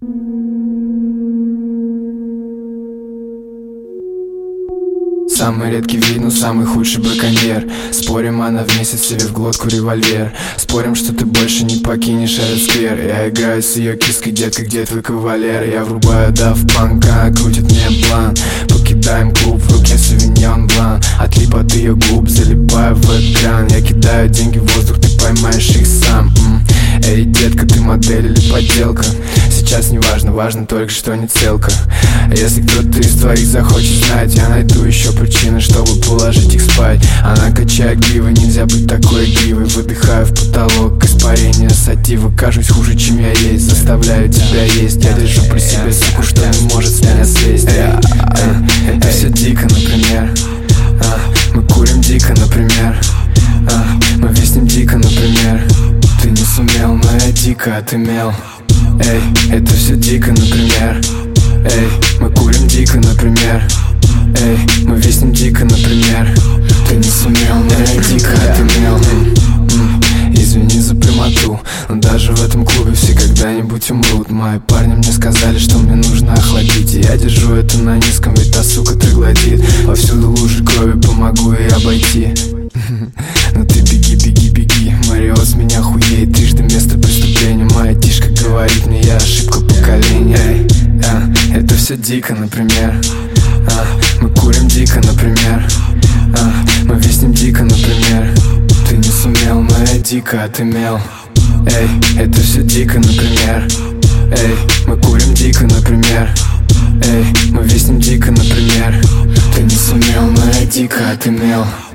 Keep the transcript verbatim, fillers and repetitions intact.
Самый редкий вид, но самый худший браконьер. Спорим, она внесет себе в глотку револьвер. Спорим, что ты больше не покинешь этот сквер. Я играю с ее киской, детка, где твой кавалер? Я врубаю Daft Punk, она крутит мне блан. Покидаем клуб, в руке Sauvignon Blanc. Отлип от ее губ, залипаю в экран. Я кидаю деньги в воздух, ты поймаешь их сам. М-м. Эй, детка, ты модель или подделка? Сейчас не важно, важно только, что не целка. Если кто-то из твоих захочет знать, я найду еще причины, чтобы положить их спать. Она качает гривы, нельзя быть такой игривой. Выдыхаю в потолок, испарение сатива. Кажусь хуже, чем я есть, заставляю тебя есть. Я держу при себе суку, что не может с меня слезть. Эй, эй, это все дико, например. а, Мы курим дико, например. а, Мы виснем дико, например. Ты не сумел, но я дико отымел. Эй, это все дико, например. Эй, мы курим дико, например. Эй, мы виснем дико, например. Ты не сумел, но я дико отымел. Извини за прямоту, но даже в этом клубе все когда-нибудь умрут. Мои парни мне сказали, что мне нужно охладить, и я держу это на низком, ведь та сука троглодит. Повсюду лужи крови, помогу ей обойти. Но ты беги, беги, беги, Марио с меня хуеет. Трижды место преступления, моя тишка говорит мне, я ошибка поколения. Эй, а, это все дико, например. а, Мы курим дико, например. а, Мы виснем дико, например. Ты не сумел, но я дико отымел. Эй, это все дико, например. Эй, мы курим дико, например. Эй, мы виснем дико, например. Ты не сумел, но я дико отымел.